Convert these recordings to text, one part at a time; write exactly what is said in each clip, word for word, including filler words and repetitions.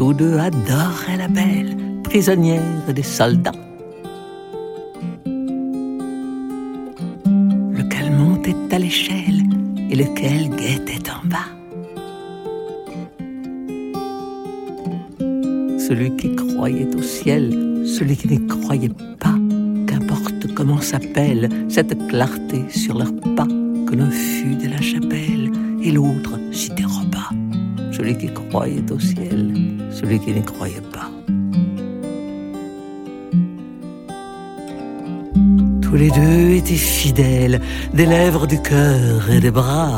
tous deux adoraient la belle prisonnière des soldats. Lequel montait à l'échelle et lequel guettait en bas. Celui qui croyait au ciel, celui qui n'y croyait pas, qu'importe comment s'appelle cette clarté sur leurs pas, que l'un fut de la chapelle et l'autre s'y déroba. Celui qui croyait au ciel, celui qui n'y croyait pas. Tous les deux étaient fidèles, des lèvres, du cœur et des bras.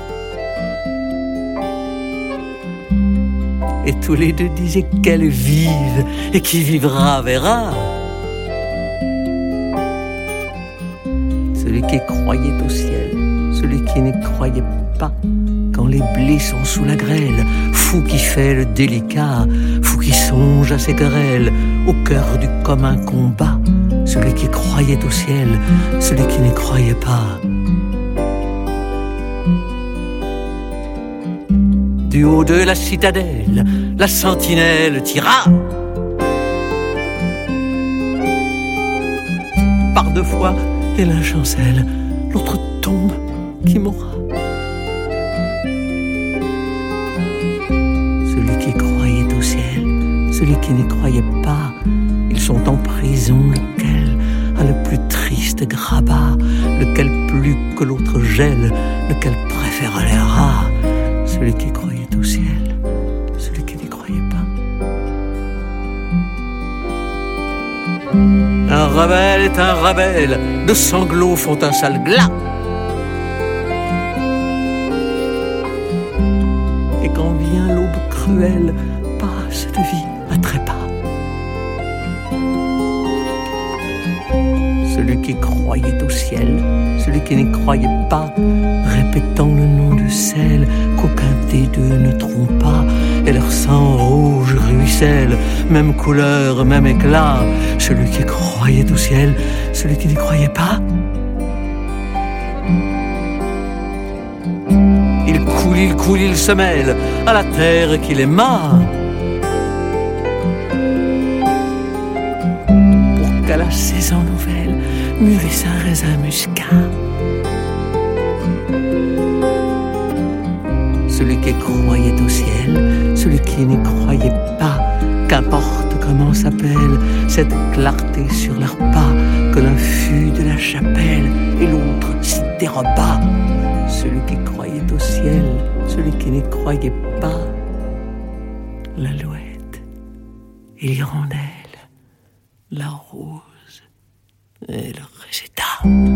Et tous les deux disaient qu'elle vive, et qui vivra verra. Celui qui croyait au ciel, celui qui n'y croyait pas. Quand les blés sont sous la grêle, fou qui fait le délicat, fou qui songe à ses querelles, au cœur du commun combat. Celui qui croyait au ciel, celui qui n'y croyait pas. Du haut de la citadelle, la sentinelle tira. Par deux fois, et l'un chancelle, l'autre tombe, qui mourra. Celui qui croyait au ciel, celui qui n'y croyait pas, ils sont en prison, lequel a le plus triste grabat, lequel plus que l'autre gèle, lequel préfère les rats. Celui qui croyait au ciel, celui qui n'y croyait pas. Un rebelle est un rebelle, de sanglots font un sale glas. Et quand vient l'aube cruelle, passe de vie à trépas. Celui qui croyait au ciel, celui qui n'y croyait pas, répétant le nom de celle qu'aucun des deux ne trompe pas, et leur sang rouge ruisselle, même couleur, même éclat. Celui qui croyait au ciel, celui qui n'y croyait pas. Il coule, il coule, il se mêle à la terre qu'il aima, pour qu'à la saison nouvelle mûrisse un raisin muscat. Celui qui croyait au ciel, celui qui n'y croyait pas, qu'importe comment s'appelle cette clarté sur leurs pas, que l'un fut de la chapelle et l'autre s'y déroba. Celui qui croyait au ciel, celui qui n'y croyait pas. L'alouette et l'hirondelle, la rose et le réséda.